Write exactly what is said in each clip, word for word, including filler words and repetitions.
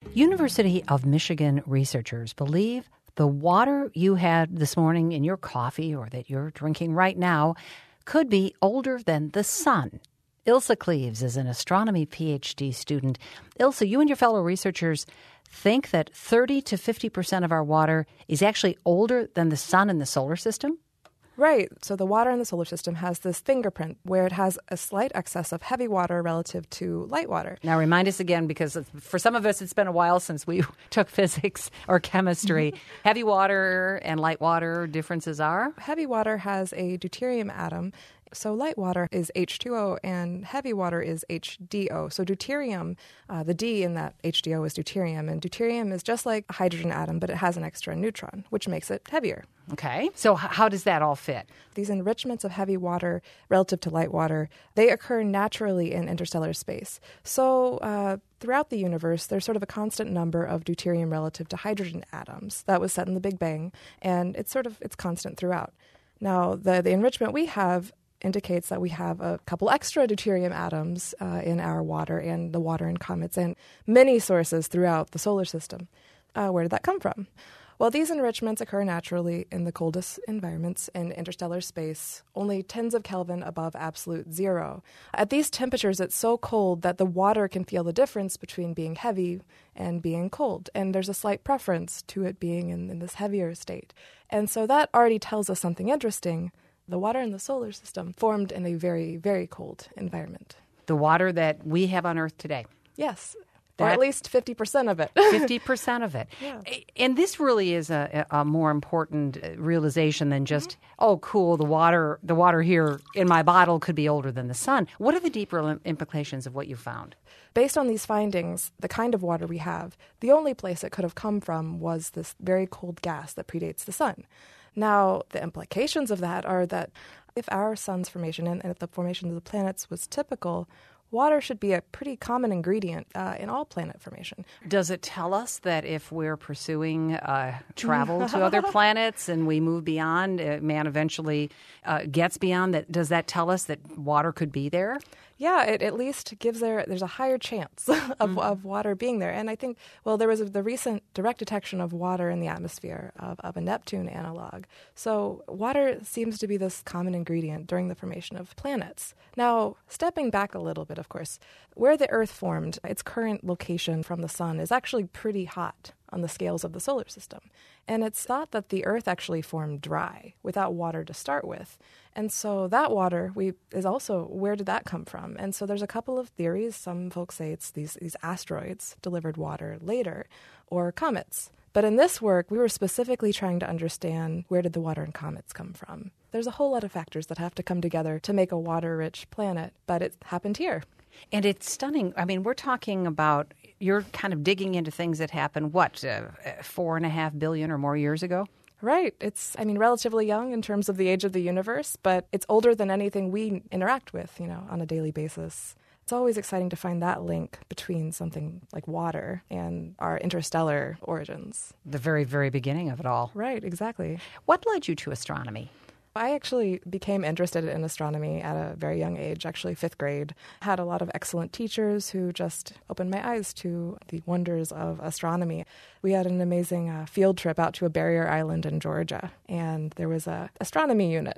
University of Michigan researchers believe the water you had this morning in your coffee or that you're drinking right now could be older than the sun. Ilsa Cleaves is an astronomy P H D student. Ilsa, you and your fellow researchers think that thirty to fifty percent of our water is actually older than the sun in the solar system? Right. So the water in the solar system has this fingerprint where it has a slight excess of heavy water relative to light water. Now, remind us again, because for some of us, it's been a while since we took physics or chemistry. Heavy water and light water differences are? Heavy water has a deuterium atom. So light water is H two O and heavy water is H D O. So deuterium, uh, the D in that H D O is deuterium. And deuterium is just like a hydrogen atom, but it has an extra neutron, which makes it heavier. Okay. So h- how does that all fit? These enrichments of heavy water relative to light water, they occur naturally in interstellar space. So uh, throughout the universe, there's sort of a constant number of deuterium relative to hydrogen atoms. That was set in the Big Bang, and it's sort of it's constant throughout. Now, the, the enrichment we have indicates that we have a couple extra deuterium atoms uh, in our water and the water in comets and many sources throughout the solar system. Uh, where did that come from? Well, these enrichments occur naturally in the coldest environments in interstellar space, only tens of Kelvin above absolute zero. At these temperatures, it's so cold that the water can feel the difference between being heavy and being cold, and there's a slight preference to it being in, in this heavier state. And so that already tells us something interesting. The water in the solar system formed in a very, very cold environment. The water that we have on Earth today? Yes. That, or at least fifty percent of it. fifty percent of it. Yeah. And this really is a, a more important realization than just, mm-hmm. oh, cool, the water the water here in my bottle could be older than the sun. What are the deeper implications of what you found? Based on these findings, the kind of water we have, the only place it could have come from was this very cold gas that predates the sun. Now, the implications of that are that if our sun's formation and if the formation of the planets was typical, water should be a pretty common ingredient uh, in all planet formation. Does it tell us that if we're pursuing uh, travel to other planets and we move beyond, uh, man eventually uh, gets beyond, that? Does that tell us that water could be there? Yeah, it at least gives there, there's a higher chance of, mm. of water being there. And I think, well, there was a, the recent direct detection of water in the atmosphere of, of a Neptune analog. So water seems to be this common ingredient during the formation of planets. Now, stepping back a little bit, of course, where the Earth formed, its current location from the sun is actually pretty hot on the scales of the solar system. And it's thought that the Earth actually formed dry, without water to start with. And so that water we is also, where did that come from? And so there's a couple of theories. Some folks say it's these, these asteroids delivered water later, or comets. But in this work, we were specifically trying to understand where did the water in comets come from. There's a whole lot of factors that have to come together to make a water-rich planet, but it happened here. And it's stunning. I mean, we're talking about, you're kind of digging into things that happened, what, uh, four and a half billion or more years ago? Right. It's, I mean, relatively young in terms of the age of the universe, but it's older than anything we interact with, you know, on a daily basis. It's always exciting to find that link between something like water and our interstellar origins. The very, very beginning of it all. Right, exactly. What led you to astronomy? I actually became interested in astronomy at a very young age, actually fifth grade. Had a lot of excellent teachers who just opened my eyes to the wonders of astronomy. We had an amazing uh, field trip out to a barrier island in Georgia, and there was a astronomy unit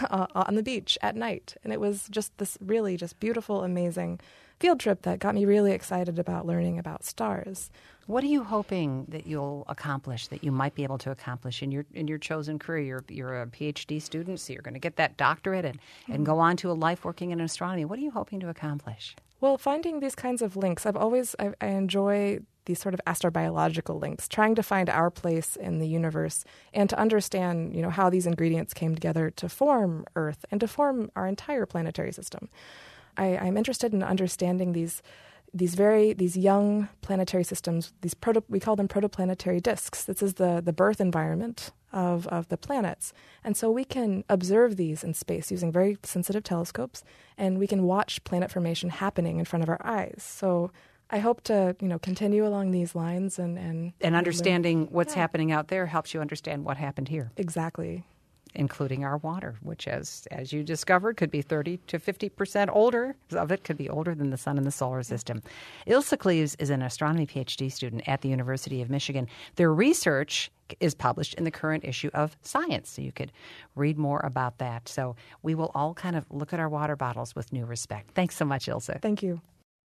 on the beach at night. And it was just this really just beautiful, amazing field trip that got me really excited about learning about stars. What are you hoping that you'll accomplish, that you might be able to accomplish in your in your chosen career? You're, you're a P H D student, so you're going to get that doctorate and, mm-hmm. and go on to a life working in astronomy. What are you hoping to accomplish? Well, finding these kinds of links, I've always, I, I enjoy these sort of astrobiological links, trying to find our place in the universe and to understand, you know, how these ingredients came together to form Earth and to form our entire planetary system. I, I'm interested in understanding these These very these young planetary systems, these proto, we call them protoplanetary disks. This is the, the birth environment of, of the planets. And so we can observe these in space using very sensitive telescopes, and we can watch planet formation happening in front of our eyes. So I hope to, you know, continue along these lines and... And, and understanding learn. what's yeah. happening out there helps you understand what happened here. Exactly. including our water, which, as as you discovered, could be thirty to fifty percent older. Of it could be older than the sun and the solar system. Ilse Cleaves is an astronomy PhD student at the University of Michigan. Their research is published in the current issue of Science, so you could read more about that. So we will all kind of look at our water bottles with new respect. Thanks so much, Ilse. Thank you.